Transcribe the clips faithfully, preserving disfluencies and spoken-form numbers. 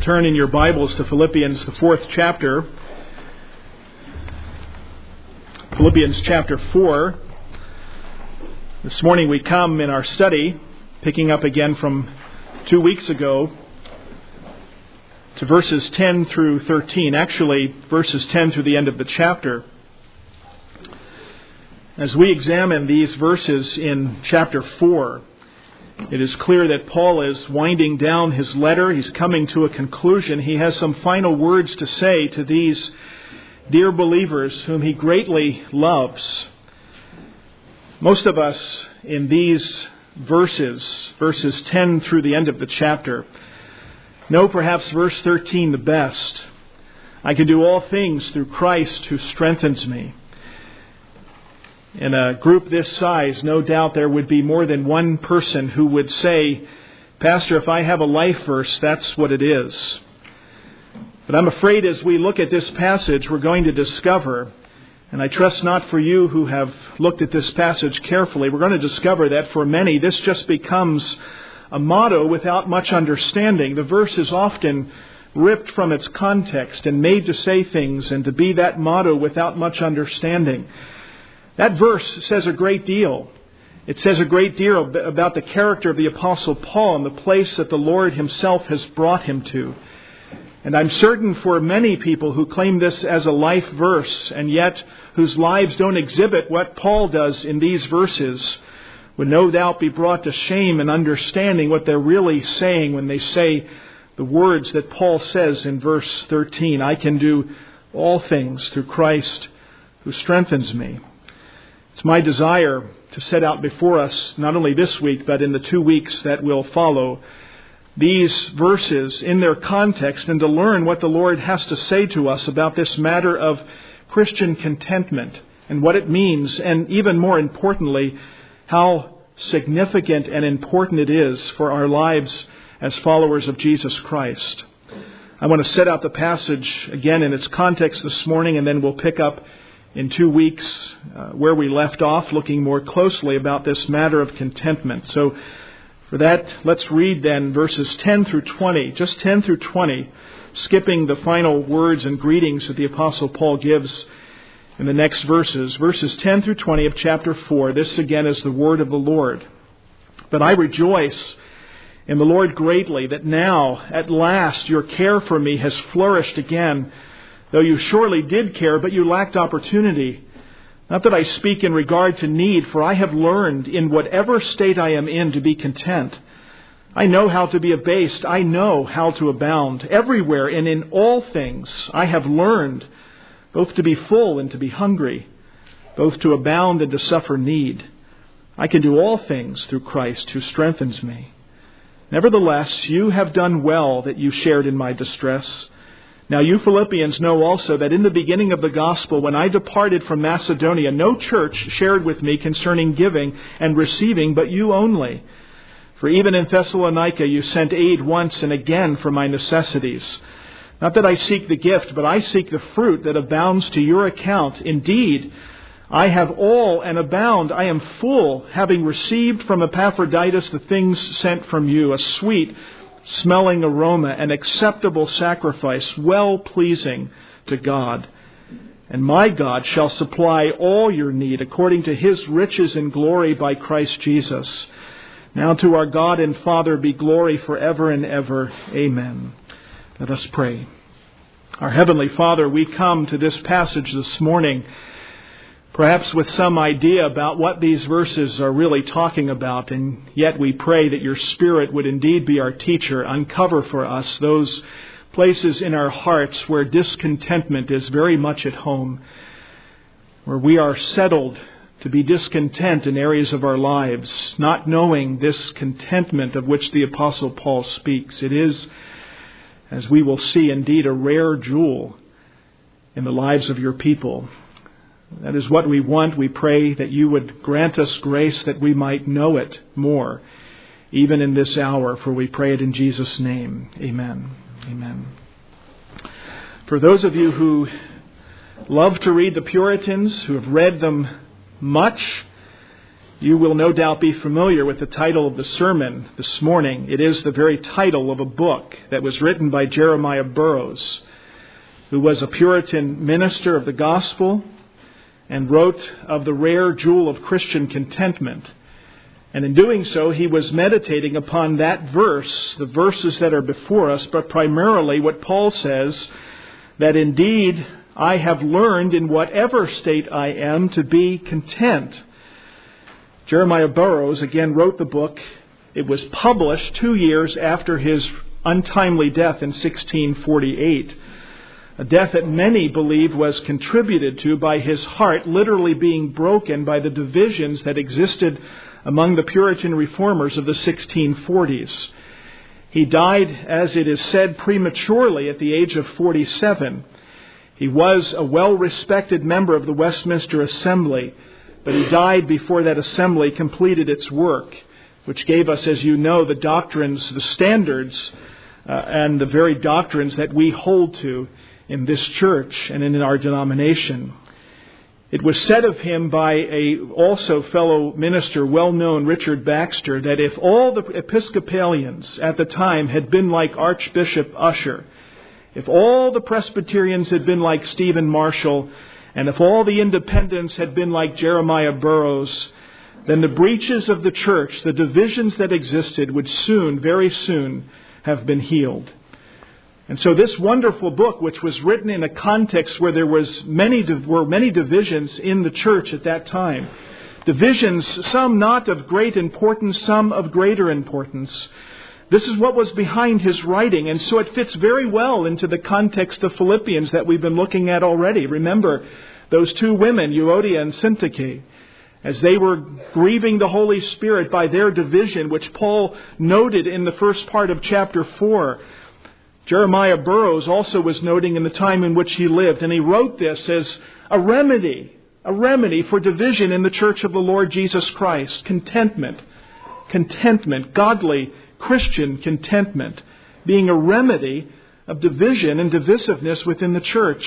turn in your Bibles to Philippians, the fourth chapter. Philippians chapter four. This morning we come in our study, picking up again from two weeks ago, to verses ten through thirteen. Actually, verses ten through the end of the chapter. As we examine these verses in chapter four, it is clear that Paul is winding down his letter. He's coming to a conclusion. He has some final words to say to these dear believers whom he greatly loves. Most of us in these verses, verses ten through the end of the chapter, know perhaps verse thirteen the best. I can do all things through Christ who strengthens me. In a group this size, no doubt there would be more than one person who would say, Pastor, if I have a life verse, that's what it is. But I'm afraid as we look at this passage, we're going to discover, and I trust not for you who have looked at this passage carefully, we're going to discover that for many this just becomes a motto without much understanding. The verse is often ripped from its context and made to say things and to be that motto without much understanding. That verse says a great deal. It says a great deal about the character of the Apostle Paul and the place that the Lord Himself has brought him to. And I'm certain for many people who claim this as a life verse and yet whose lives don't exhibit what Paul does in these verses would no doubt be brought to shame in understanding what they're really saying when they say the words that Paul says in verse thirteen, I can do all things through Christ who strengthens me. It's my desire to set out before us, not only this week, but in the two weeks that will follow, these verses in their context and to learn what the Lord has to say to us about this matter of Christian contentment and what it means, and even more importantly, how significant and important it is for our lives as followers of Jesus Christ. I want to set out the passage again in its context this morning, and then we'll pick up in two weeks uh, where we left off, looking more closely about this matter of contentment. So for that, let's read then verses ten through twenty, just ten through twenty, skipping the final words and greetings that the Apostle Paul gives in the next verses. Verses ten through twenty of chapter four. This again is the word of the Lord. But I rejoice in the Lord greatly that now, at last, your care for me has flourished again, though you surely did care, but you lacked opportunity. Not that I speak in regard to need, for I have learned in whatever state I am in to be content. I know how to be abased. I know how to abound. Everywhere and in all things I have learned both to be full and to be hungry, both to abound and to suffer need. I can do all things through Christ who strengthens me. Nevertheless, you have done well that you shared in my distress. Now you Philippians know also that in the beginning of the gospel, when I departed from Macedonia, no church shared with me concerning giving and receiving, but you only. For even in Thessalonica you sent aid once and again for my necessities. Not that I seek the gift, but I seek the fruit that abounds to your account. Indeed, I have all and abound. I am full, having received from Epaphroditus the things sent from you, a sweet smelling aroma, an acceptable sacrifice, well-pleasing to God. And my God shall supply all your need according to His riches in glory by Christ Jesus. Now to our God and Father be glory forever and ever. Amen. Let us pray. Our Heavenly Father, we come to this passage this morning perhaps with some idea about what these verses are really talking about, and yet we pray that your Spirit would indeed be our teacher, uncover for us those places in our hearts where discontentment is very much at home, where we are settled to be discontent in areas of our lives, not knowing this contentment of which the Apostle Paul speaks. It is, as we will see, indeed a rare jewel in the lives of your people. That is what we want. We pray that you would grant us grace that we might know it more, even in this hour, for we pray it in Jesus' name. Amen. Amen. For those of you who love to read the Puritans, who have read them much, You will no doubt be familiar with the title of the sermon this morning. It is the very title of a book that was written by Jeremiah Burroughs, who was a Puritan minister of the gospel and wrote of the rare jewel of Christian contentment. And in doing so, he was meditating upon that verse, the verses that are before us, but primarily what Paul says, that indeed I have learned in whatever state I am to be content. Jeremiah Burroughs again wrote the book. It was published two years after his untimely death in sixteen forty-eight. A death that many believe was contributed to by his heart literally being broken by the divisions that existed among the Puritan reformers of the sixteen forties. He died, as it is said, prematurely at the age of forty-seven. He was a well-respected member of the Westminster Assembly, but he died before that assembly completed its work, which gave us, as you know, the doctrines, the standards, uh, and the very doctrines that we hold to in this church and in our denomination. It was said of him by a also fellow minister, well-known Richard Baxter, that if all the Episcopalians at the time had been like Archbishop Usher, if all the Presbyterians had been like Stephen Marshall, and if all the independents had been like Jeremiah Burroughs, then the breaches of the church, the divisions that existed, would soon, very soon, have been healed. And so this wonderful book, which was written in a context where there was many were many divisions in the church at that time, divisions, some not of great importance, some of greater importance, this is what was behind his writing, and so it fits very well into the context of Philippians that we've been looking at already. Remember those two women, Euodia and Syntyche, as they were grieving the Holy Spirit by their division, which Paul noted in the first part of chapter four. Jeremiah Burroughs also was noting in the time in which he lived, and he wrote this as a remedy, a remedy for division in the church of the Lord Jesus Christ. Contentment, contentment, godly Christian contentment, being a remedy of division and divisiveness within the church.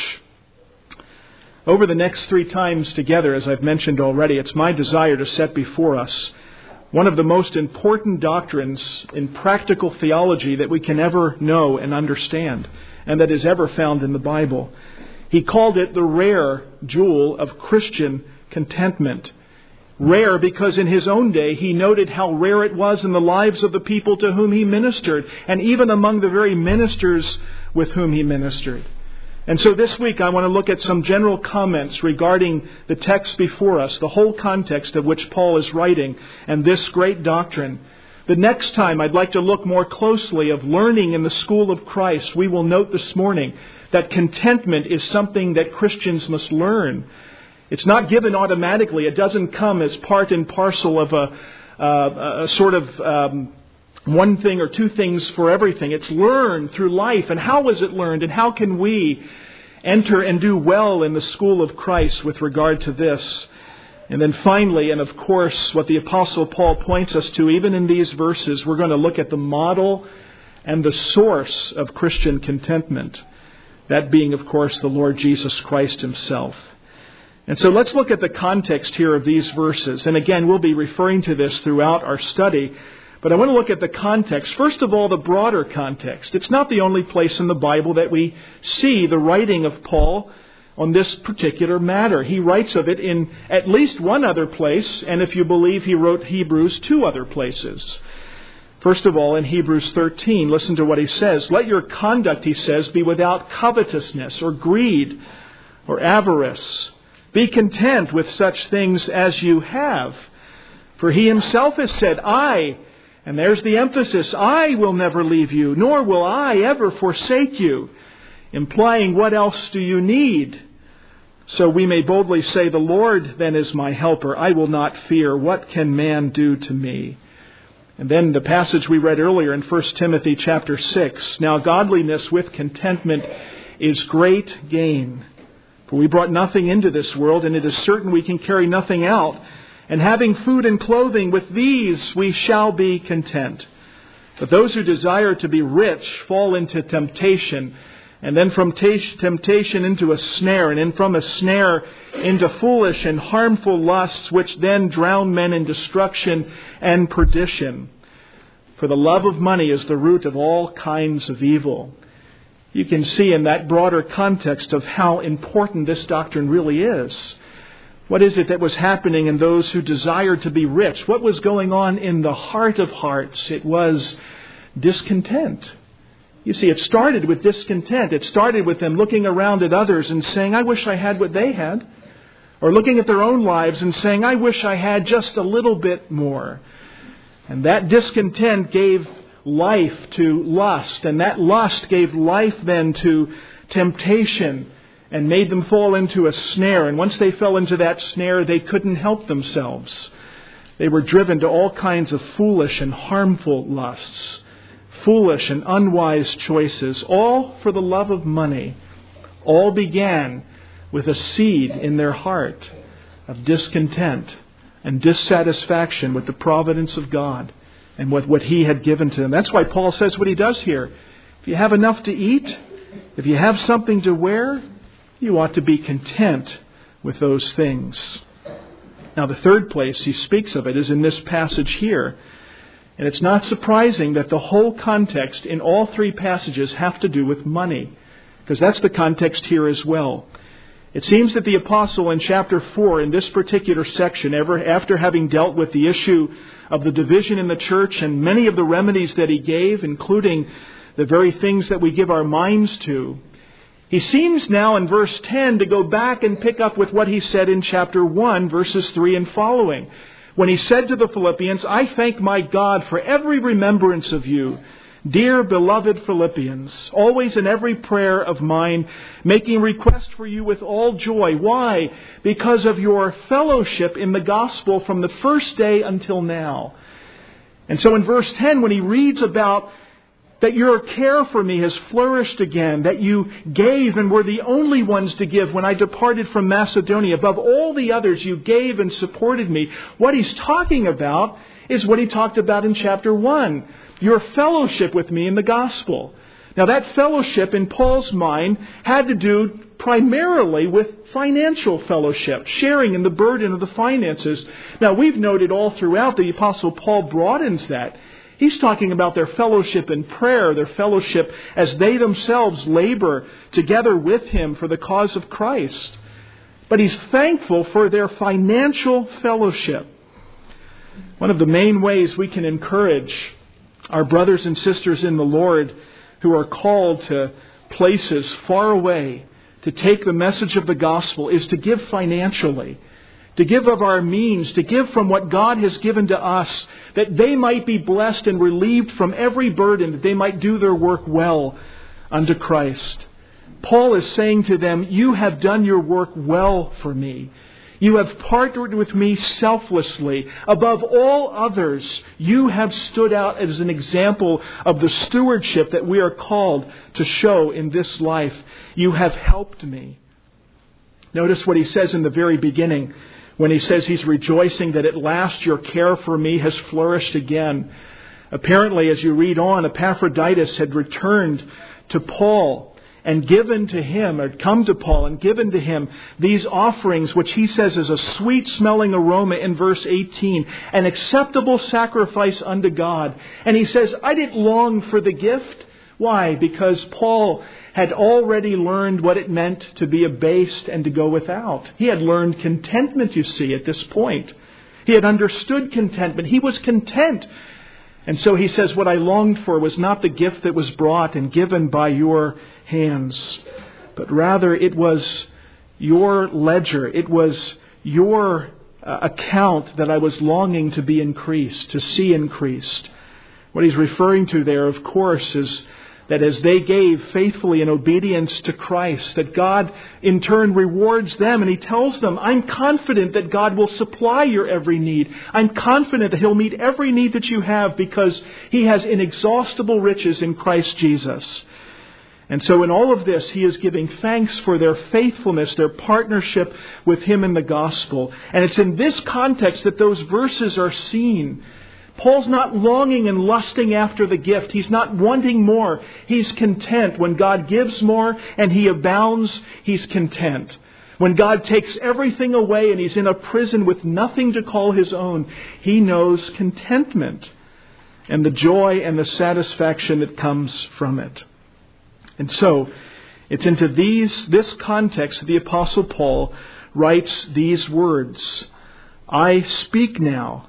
Over the next three times together, as I've mentioned already, it's my desire to set before us one of the most important doctrines in practical theology that we can ever know and understand, and that is ever found in the Bible. He called it the rare jewel of Christian contentment. Rare because in his own day he noted how rare it was in the lives of the people to whom he ministered, and even among the very ministers with whom he ministered. And so this week I want to look at some general comments regarding the text before us, the whole context of which Paul is writing, and this great doctrine. The next time I'd like to look more closely of learning in the school of Christ. We will note this morning that contentment is something that Christians must learn. It's not given automatically. It doesn't come as part and parcel of a, uh, a sort of um, one thing or two things for everything. It's learned through life. And how is it learned? And how can we enter and do well in the school of Christ with regard to this? And then finally, and of course, what the Apostle Paul points us to, even in these verses, we're going to look at the model and the source of Christian contentment. That being, of course, the Lord Jesus Christ himself. And so let's look at the context here of these verses. And again, we'll be referring to this throughout our study. But I want to look at the context. First of all, the broader context. It's not the only place in the Bible that we see the writing of Paul on this particular matter. He writes of it in at least one other place. And if you believe he wrote Hebrews, two other places. First of all, in Hebrews thirteen, listen to what he says. Let your conduct, he says, be without covetousness or greed or avarice. Be content with such things as you have. For he himself has said, I, and there's the emphasis, I will never leave you, nor will I ever forsake you. Implying, what else do you need? So we may boldly say, the Lord then is my helper. I will not fear. What can man do to me? And then the passage we read earlier in First Timothy chapter six. Now godliness with contentment is great gain. For we brought nothing into this world, and it is certain we can carry nothing out. And having food and clothing, with these we shall be content. But those who desire to be rich fall into temptation And then from temptation into a snare, and then from a snare into foolish and harmful lusts, which then drown men in destruction and perdition. For the love of money is the root of all kinds of evil. You can see in that broader context of how important this doctrine really is. What is it that was happening in those who desired to be rich? What was going on in the heart of hearts? It was discontent. You see, it started with discontent. It started with them looking around at others and saying, I wish I had what they had. Or looking at their own lives and saying, I wish I had just a little bit more. And that discontent gave life to lust. And that lust gave life then to temptation and made them fall into a snare. And once they fell into that snare, they couldn't help themselves. They were driven to all kinds of foolish and harmful lusts. Foolish and unwise choices, all for the love of money. All began with a seed in their heart of discontent and dissatisfaction with the providence of God and with what He had given to them. That's why Paul says what he does here. If you have enough to eat, if you have something to wear, you ought to be content with those things. Now, the third place he speaks of it is in this passage here. And it's not surprising that the whole context in all three passages have to do with money, because that's the context here as well. It seems that the apostle in chapter four, in this particular section, ever after having dealt with the issue of the division in the church and many of the remedies that he gave, including the very things that we give our minds to, he seems now in verse ten to go back and pick up with what he said in chapter one, verses three and following. When he said to the Philippians, I thank my God for every remembrance of you, dear beloved Philippians, always in every prayer of mine, making request for you with all joy. Why? Because of your fellowship in the gospel from the first day until now. And so in verse ten, when he reads about that your care for me has flourished again, that you gave and were the only ones to give when I departed from Macedonia. Above all the others, you gave and supported me. What he's talking about is what he talked about in chapter one. Your fellowship with me in the gospel. Now that fellowship in Paul's mind had to do primarily with financial fellowship, sharing in the burden of the finances. Now we've noted all throughout the Apostle Paul broadens that. He's talking about their fellowship in prayer, their fellowship as they themselves labor together with him for the cause of Christ. But he's thankful for their financial fellowship. One of the main ways we can encourage our brothers and sisters in the Lord who are called to places far away to take the message of the gospel is to give financially. To give of our means, to give from what God has given to us, that they might be blessed and relieved from every burden, that they might do their work well unto Christ. Paul is saying to them, you have done your work well for me. You have partnered with me selflessly. Above all others, you have stood out as an example of the stewardship that we are called to show in this life. You have helped me. Notice what he says in the very beginning, when he says he's rejoicing that at last your care for me has flourished again. Apparently, as you read on, Epaphroditus had returned to Paul and given to him, or come to Paul and given to him these offerings, which he says is a sweet-smelling aroma in verse eighteen, an acceptable sacrifice unto God. And he says, I didn't long for the gift. Why? Because Paul had already learned what it meant to be abased and to go without. He had learned contentment, you see, at this point. He had understood contentment. He was content. And so he says, what I longed for was not the gift that was brought and given by your hands, but rather it was your ledger. It was your uh, account that I was longing to be increased, to see increased. What he's referring to there, of course, is that as they gave faithfully in obedience to Christ, that God in turn rewards them. And he tells them, I'm confident that God will supply your every need. I'm confident that He'll meet every need that you have because He has inexhaustible riches in Christ Jesus. And so in all of this, he is giving thanks for their faithfulness, their partnership with Him in the gospel. And it's in this context that those verses are seen. Paul's not longing and lusting after the gift. He's not wanting more. He's content. When God gives more and he abounds, he's content. When God takes everything away and he's in a prison with nothing to call his own, he knows contentment and the joy and the satisfaction that comes from it. And so, it's into these this context that the Apostle Paul writes these words. I speak now.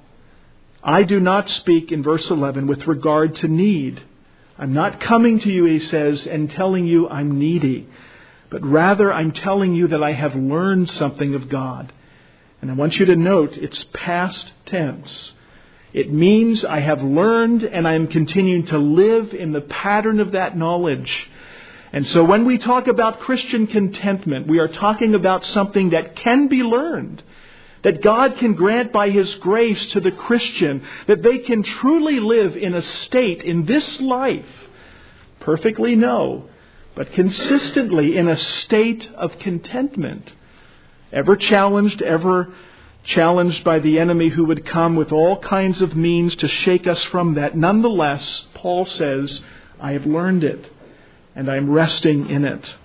I do not speak, in verse eleven, with regard to need. I'm not coming to you, he says, and telling you I'm needy. But rather I'm telling you that I have learned something of God. And I want you to note it's past tense. It means I have learned and I am continuing to live in the pattern of that knowledge. And so when we talk about Christian contentment, we are talking about something that can be learned, that God can grant by His grace to the Christian, that they can truly live in a state in this life, perfectly no, but consistently in a state of contentment, ever challenged, ever challenged by the enemy who would come with all kinds of means to shake us from that. Nonetheless, Paul says, I have learned it. And I'm resting in it.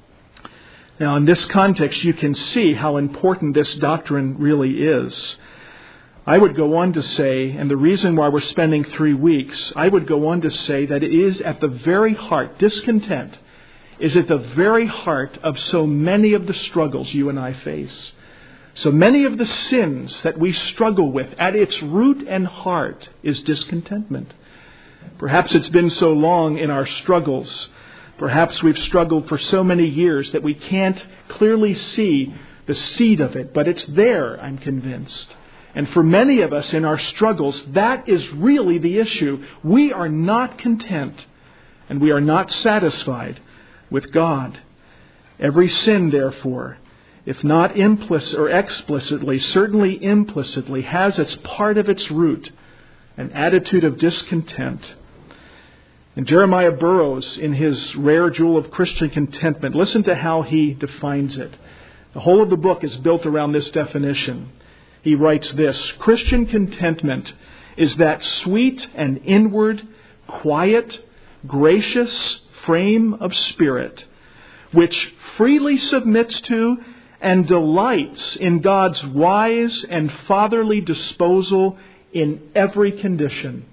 Now, in this context, you can see how important this doctrine really is. I would go on to say, and the reason why we're spending three weeks, I would go on to say that it is at the very heart, discontent is at the very heart of so many of the struggles you and I face. So many of the sins that we struggle with, at its root and heart, is discontentment. Perhaps it's been so long in our struggles. Perhaps we've struggled for so many years that we can't clearly see the seed of it, but it's there, I'm convinced. And for many of us in our struggles, that is really the issue. We are not content, and we are not satisfied with God. Every sin, therefore, if not implicit or explicitly, certainly implicitly, has as part of its root an attitude of discontent. And Jeremiah Burroughs, in his rare jewel of Christian contentment, listen to how he defines it. The whole of the book is built around this definition. He writes this: Christian contentment is that sweet and inward, quiet, gracious frame of spirit which freely submits to and delights in God's wise and fatherly disposal in every condition.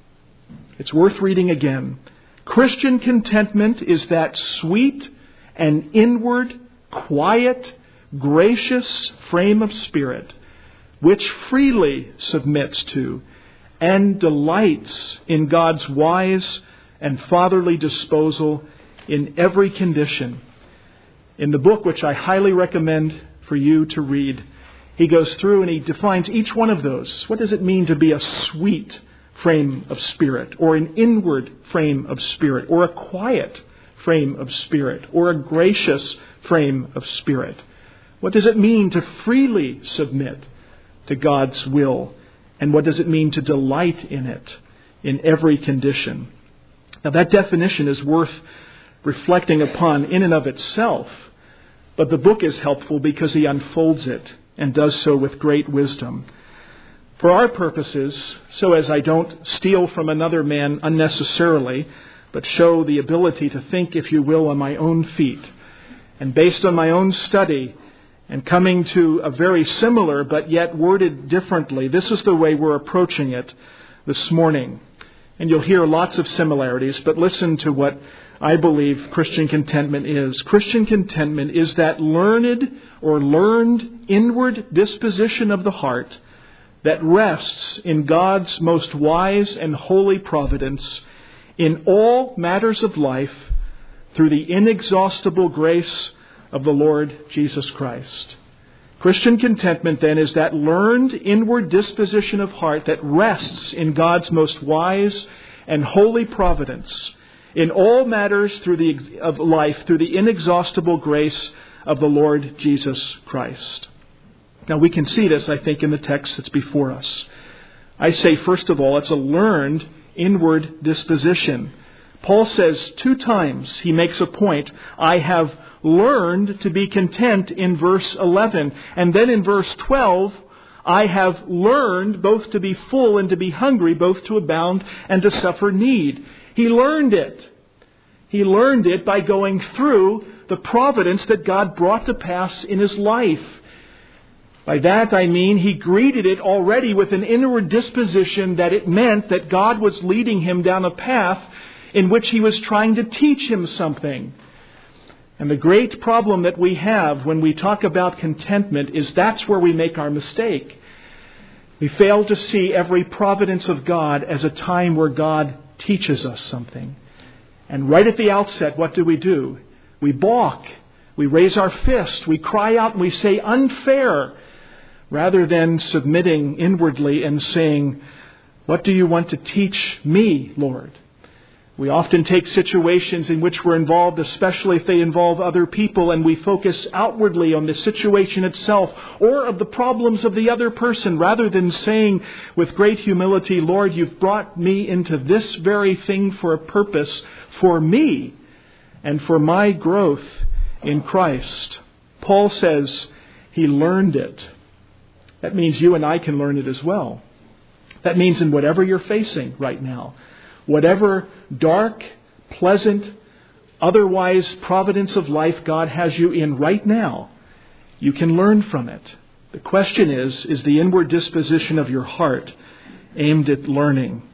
It's worth reading again. Christian contentment is that sweet and inward, quiet, gracious frame of spirit which freely submits to and delights in God's wise and fatherly disposal in every condition. In the book, which I highly recommend for you to read, he goes through and he defines each one of those. What does it mean to be a sweet frame of spirit, or an inward frame of spirit, or a quiet frame of spirit, or a gracious frame of spirit? What does it mean to freely submit to God's will? And what does it mean to delight in it in every condition? Now, that definition is worth reflecting upon in and of itself, but the book is helpful because he unfolds it and does so with great wisdom. For our purposes, so as I don't steal from another man unnecessarily, but show the ability to think, if you will, on my own feet, and based on my own study, and coming to a very similar but yet worded differently, this is the way we're approaching it this morning. And you'll hear lots of similarities, but listen to what I believe Christian contentment is. Christian contentment is that learned or learned inward disposition of the heart that rests in God's most wise and holy providence in all matters of life through the inexhaustible grace of the Lord Jesus Christ. Christian contentment, then, is that learned inward disposition of heart that rests in God's most wise and holy providence in all matters through the of life through the inexhaustible grace of the Lord Jesus Christ. Now, we can see this, I think, in the text that's before us. I say, first of all, it's a learned inward disposition. Paul says two times, he makes a point, I have learned to be content in verse eleven. And then in verse twelve, I have learned both to be full and to be hungry, both to abound and to suffer need. He learned it. He learned it by going through the providence that God brought to pass in his life. By that I mean he greeted it already with an inward disposition that it meant that God was leading him down a path in which he was trying to teach him something. And the great problem that we have when we talk about contentment is that's where we make our mistake. We fail to see every providence of God as a time where God teaches us something. And right at the outset, what do we do? We balk. We raise our fist. We cry out and we say, unfair, rather than submitting inwardly and saying, what do you want to teach me, Lord? We often take situations in which we're involved, especially if they involve other people, and we focus outwardly on the situation itself or of the problems of the other person, rather than saying with great humility, Lord, you've brought me into this very thing for a purpose for me and for my growth in Christ. Paul says he learned it. That means you and I can learn it as well. That means in whatever you're facing right now, whatever dark, pleasant, otherwise providence of life God has you in right now, you can learn from it. The question is, is the inward disposition of your heart aimed at learning?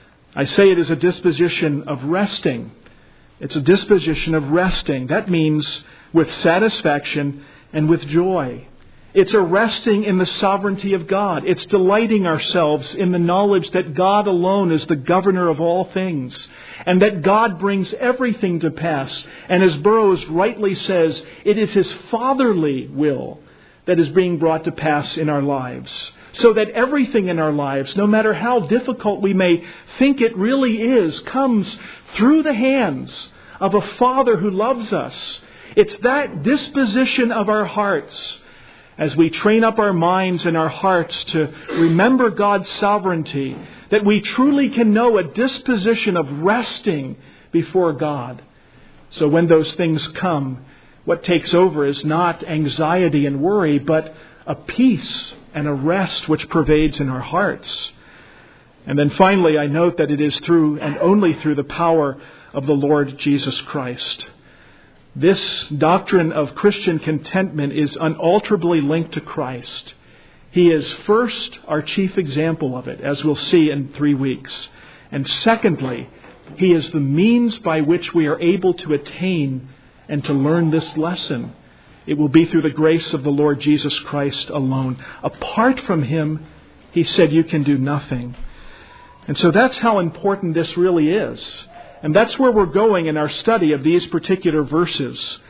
I say it is a disposition of resting. It's a disposition of resting. That means with satisfaction and with joy. It's a resting in the sovereignty of God. It's delighting ourselves in the knowledge that God alone is the governor of all things, and that God brings everything to pass. And as Burroughs rightly says, it is his fatherly will that is being brought to pass in our lives. So that everything in our lives, no matter how difficult we may think it really is, comes through the hands of a Father who loves us. It's that disposition of our hearts, as we train up our minds and our hearts to remember God's sovereignty, that we truly can know a disposition of resting before God. So when those things come, what takes over is not anxiety and worry, but a peace and a rest which pervades in our hearts. And then finally, I note that it is through and only through the power of the Lord Jesus Christ. This doctrine of Christian contentment is unalterably linked to Christ. He is first our chief example of it, as we'll see in three weeks. And secondly, He is the means by which we are able to attain and to learn this lesson. It will be through the grace of the Lord Jesus Christ alone. Apart from Him, He said, you can do nothing. And so that's how important this really is. And that's where we're going in our study of these particular verses.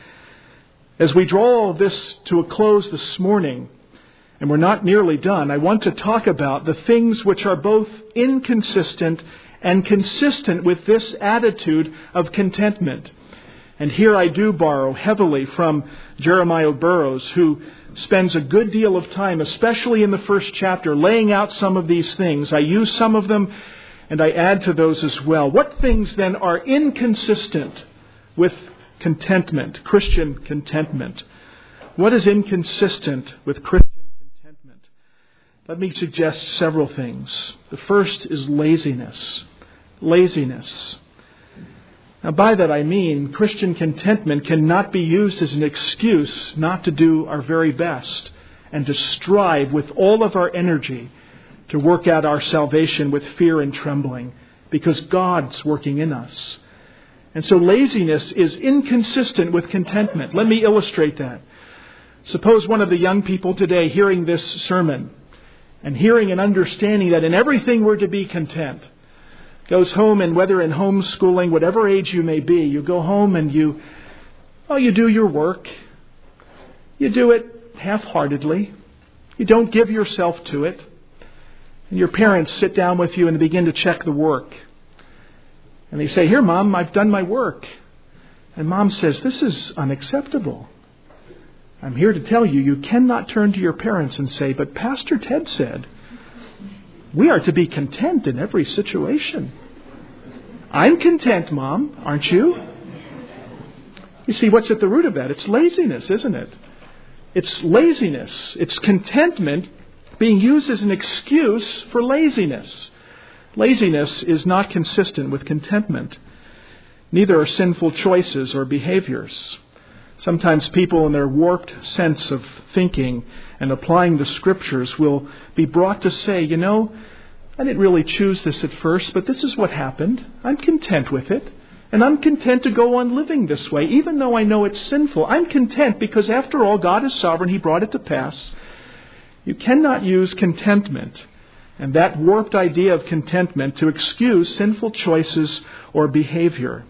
As we draw all this to a close this morning, and we're not nearly done, I want to talk about the things which are both inconsistent and consistent with this attitude of contentment. And here I do borrow heavily from Jeremiah Burroughs, who spends a good deal of time, especially in the first chapter, laying out some of these things. I use some of them and I add to those as well. What things then are inconsistent with contentment, Christian contentment? What is inconsistent with Christian contentment? Let me suggest several things. The first is laziness. Laziness. Now, by that I mean Christian contentment cannot be used as an excuse not to do our very best and to strive with all of our energy to work out our salvation with fear and trembling, because God's working in us. And so laziness is inconsistent with contentment. Let me illustrate that. Suppose one of the young people today hearing this sermon and hearing and understanding that in everything we're to be content, goes home, and whether in homeschooling, whatever age you may be, you go home and you, well, you do your work. You do it half-heartedly. You don't give yourself to it. And your parents sit down with you and begin to check the work. And they say, here, Mom, I've done my work. And Mom says, this is unacceptable. I'm here to tell you, you cannot turn to your parents and say, but Pastor Ted said, we are to be content in every situation. I'm content, Mom, aren't you? You see, what's at the root of that? It's laziness, isn't it? It's laziness. It's contentment being used as an excuse for laziness. Laziness is not consistent with contentment. Neither are sinful choices or behaviors. Sometimes people in their warped sense of thinking and applying the Scriptures will be brought to say, you know, I didn't really choose this at first, but this is what happened. I'm content with it. And I'm content to go on living this way, even though I know it's sinful. I'm content because, after all, God is sovereign. He brought it to pass. You cannot use contentment and that warped idea of contentment to excuse sinful choices or behavior.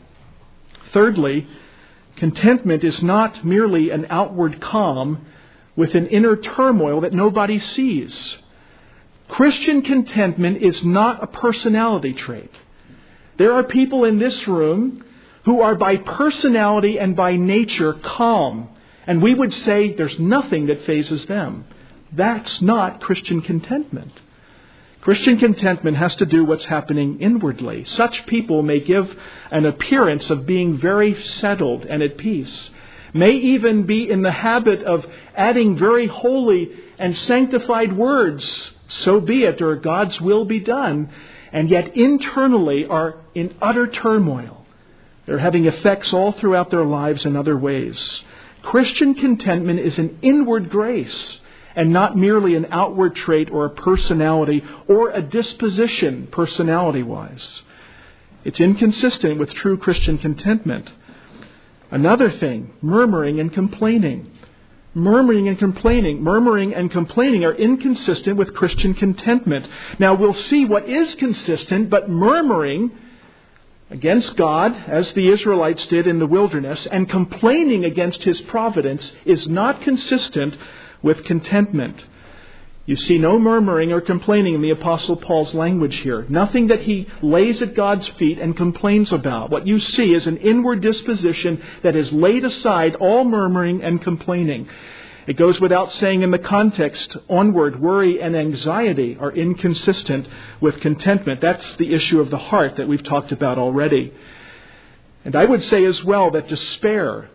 Thirdly, contentment is not merely an outward calm with an inner turmoil that nobody sees. Christian contentment is not a personality trait. There are people in this room who are by personality and by nature calm. And we would say there's nothing that phases them. That's not Christian contentment. Christian contentment has to do what's happening inwardly. Such people may give an appearance of being very settled and at peace. May even be in the habit of adding very holy and sanctified words. So be it, or God's will be done. And yet internally are in utter turmoil. They're having effects all throughout their lives in other ways. Christian contentment is an inward grace and not merely an outward trait or a personality or a disposition personality-wise. It's inconsistent with true Christian contentment. Another thing, murmuring and complaining. Murmuring and complaining. Murmuring and complaining are inconsistent with Christian contentment. Now we'll see what is consistent, but murmuring against God, as the Israelites did in the wilderness, and complaining against His providence is not consistent with contentment. You see no murmuring or complaining in the Apostle Paul's language here. Nothing that he lays at God's feet and complains about. What you see is an inward disposition that has laid aside all murmuring and complaining. It goes without saying in the context, onward worry and anxiety are inconsistent with contentment. That's the issue of the heart that we've talked about already. And I would say as well that despair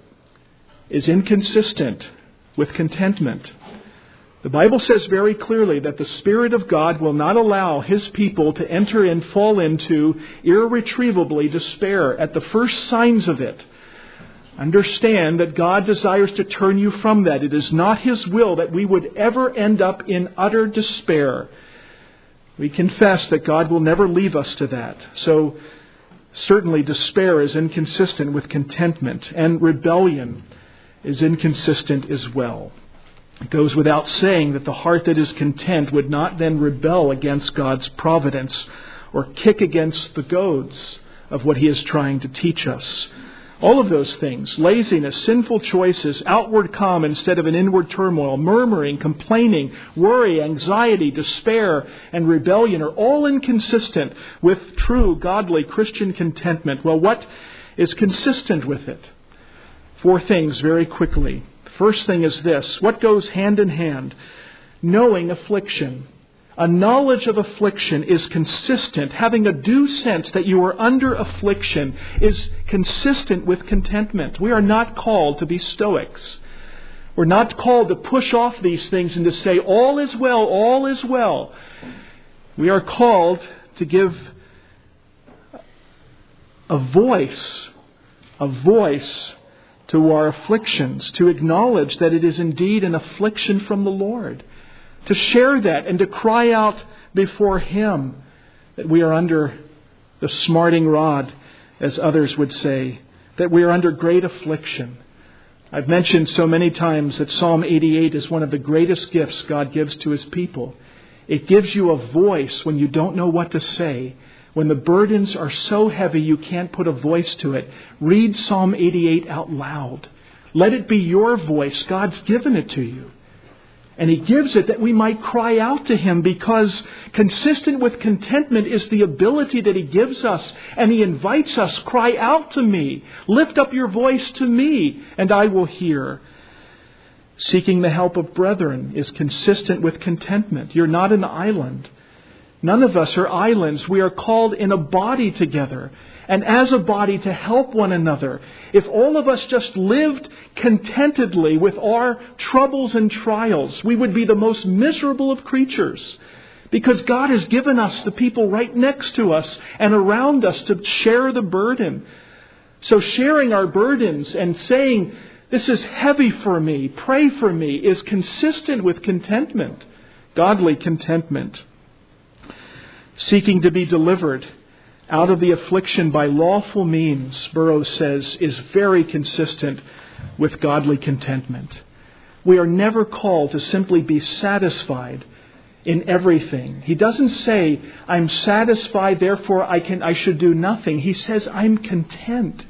is inconsistent with contentment. The Bible says very clearly that the Spirit of God will not allow His people to enter and fall into irretrievably despair at the first signs of it. Understand that God desires to turn you from that. It is not His will that we would ever end up in utter despair. We confess that God will never leave us to that. So certainly despair is inconsistent with contentment, and rebellion is inconsistent as well. It goes without saying that the heart that is content would not then rebel against God's providence or kick against the goads of what He is trying to teach us. All of those things, laziness, sinful choices, outward calm instead of an inward turmoil, murmuring, complaining, worry, anxiety, despair, and rebellion are all inconsistent with true, godly Christian contentment. Well, what is consistent with it? Four things very quickly. First thing is this. What goes hand in hand? Knowing affliction. A knowledge of affliction is consistent. Having a due sense that you are under affliction is consistent with contentment. We are not called to be stoics. We're not called to push off these things and to say, all is well, all is well. We are called to give a voice, a voice to our afflictions, to acknowledge that it is indeed an affliction from the Lord, to share that and to cry out before Him that we are under the smarting rod, as others would say, that we are under great affliction. I've mentioned so many times that Psalm eighty-eight is one of the greatest gifts God gives to His people. It gives you a voice when you don't know what to say. When the burdens are so heavy you can't put a voice to it, read Psalm eighty-eight out loud. Let it be your voice. God's given it to you. And He gives it that we might cry out to Him, because consistent with contentment is the ability that He gives us. And He invites us, cry out to me. Lift up your voice to me, and I will hear. Seeking the help of brethren is consistent with contentment. You're not an island. None of us are islands. We are called in a body together. and as a body to help one another. If all of us just lived contentedly with our troubles and trials, we would be the most miserable of creatures. Because God has given us the people right next to us and around us to share the burden. So sharing our burdens and saying, this is heavy for me, pray for me, is consistent with contentment, godly contentment. Seeking to be delivered out of the affliction by lawful means, Burroughs says, is very consistent with godly contentment. We are never called to simply be satisfied in everything. He doesn't say, I'm satisfied, therefore I can I should do nothing. He says, I'm content.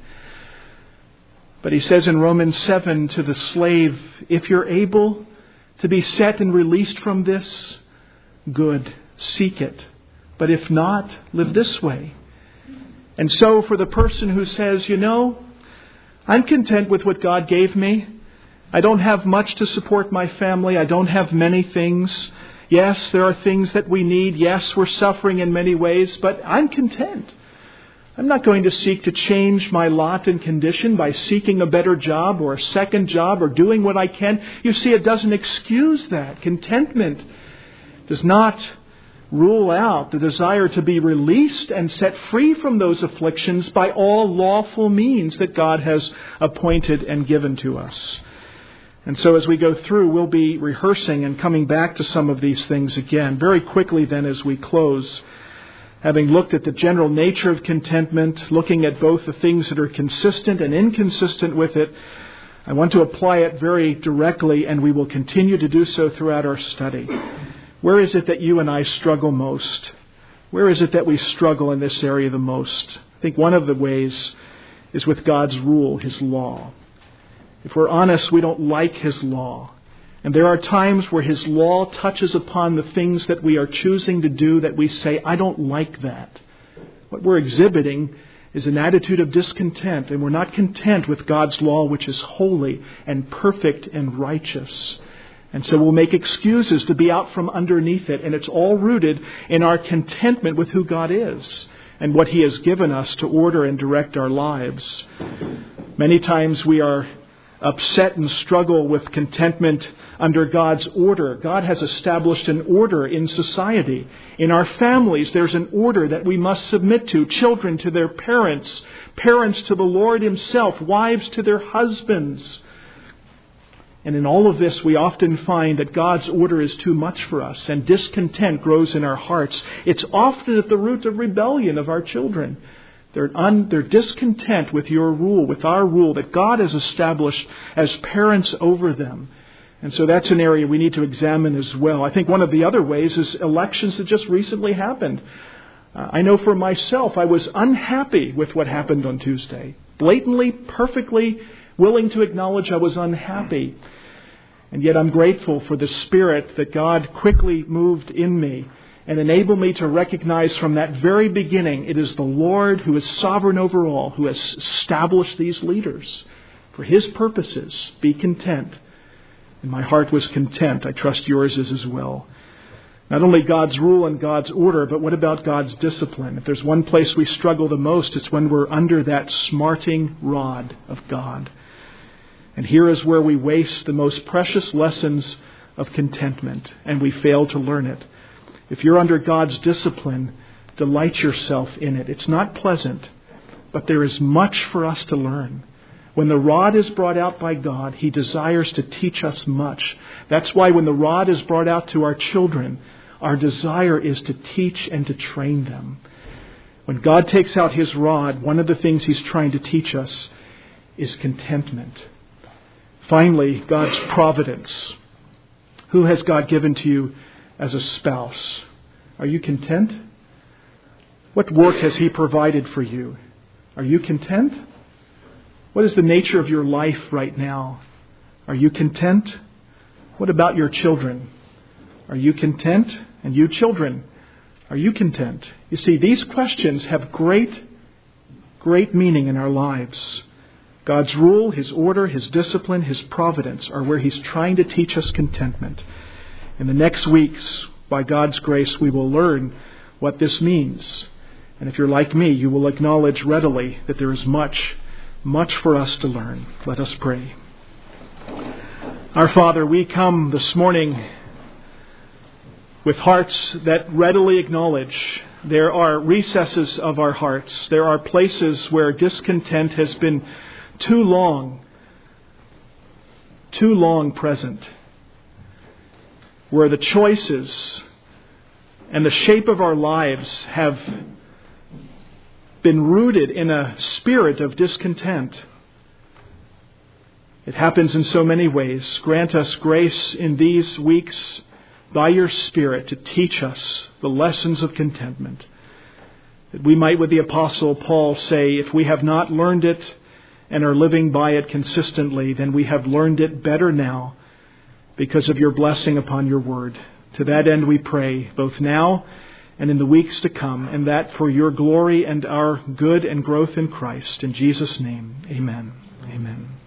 But he says in Romans seven to the slave, if you're able to be set and released from this, good, seek it. But if not, live this way. And so for the person who says, you know, I'm content with what God gave me. I don't have much to support my family. I don't have many things. Yes, there are things that we need. Yes, we're suffering in many ways, but I'm content. I'm not going to seek to change my lot and condition by seeking a better job or a second job or doing what I can. You see, it doesn't excuse that. Contentment does not rule out the desire to be released and set free from those afflictions by all lawful means that God has appointed and given to us. And so as we go through, we'll be rehearsing and coming back to some of these things again. Very quickly then as we close, having looked at the general nature of contentment, looking at both the things that are consistent and inconsistent with it, I want to apply it very directly, and we will continue to do so throughout our study. Where is it that you and I struggle most? Where is it that we struggle in this area the most? I think one of the ways is with God's rule, His law. If we're honest, we don't like His law. And there are times where His law touches upon the things that we are choosing to do that we say, I don't like that. What we're exhibiting is an attitude of discontent, and we're not content with God's law, which is holy and perfect and righteous. And so we'll make excuses to be out from underneath it. And it's all rooted in our contentment with who God is and what He has given us to order and direct our lives. Many times we are upset and struggle with contentment under God's order. God has established an order in society. In our families, there's an order that we must submit to. Children to their parents, parents to the Lord Himself, wives to their husbands. And in all of this, we often find that God's order is too much for us, and discontent grows in our hearts. It's often at the root of rebellion of our children. They're, un, they're discontent with your rule, with our rule that God has established as parents over them. And so that's an area we need to examine as well. I think one of the other ways is elections that just recently happened. Uh, I know for myself, I was unhappy with what happened on Tuesday. Blatantly, perfectly willing to acknowledge I was unhappy. And yet I'm grateful for the Spirit that God quickly moved in me and enabled me to recognize from that very beginning it is the Lord who is sovereign over all, who has established these leaders for His purposes. Be content. And my heart was content. I trust yours is as well. Not only God's rule and God's order, but what about God's discipline? If there's one place we struggle the most, it's when we're under that smarting rod of God. And here is where we waste the most precious lessons of contentment, and we fail to learn it. If you're under God's discipline, delight yourself in it. It's not pleasant, but there is much for us to learn. When the rod is brought out by God, He desires to teach us much. That's why when the rod is brought out to our children, our desire is to teach and to train them. When God takes out His rod, one of the things He's trying to teach us is contentment. Finally, God's providence. Who has God given to you as a spouse? Are you content? What work has He provided for you? Are you content? What is the nature of your life right now? Are you content? What about your children? Are you content? And you children, are you content? You see, these questions have great, great meaning in our lives. God's rule, His order, His discipline, His providence are where He's trying to teach us contentment. In the next weeks, by God's grace, we will learn what this means. And if you're like me, you will acknowledge readily that there is much, much for us to learn. Let us pray. Our Father, we come this morning with hearts that readily acknowledge there are recesses of our hearts. There are places where discontent has been too long, too long present, where the choices and the shape of our lives have been rooted in a spirit of discontent. It happens in so many ways. Grant us grace in these weeks by your Spirit to teach us the lessons of contentment, that we might, with the Apostle Paul, say, if we have not learned it and are living by it consistently, then we have learned it better now because of your blessing upon your word. To that end we pray, both now and in the weeks to come, and that for your glory and our good and growth in Christ. In Jesus' name, amen. Amen.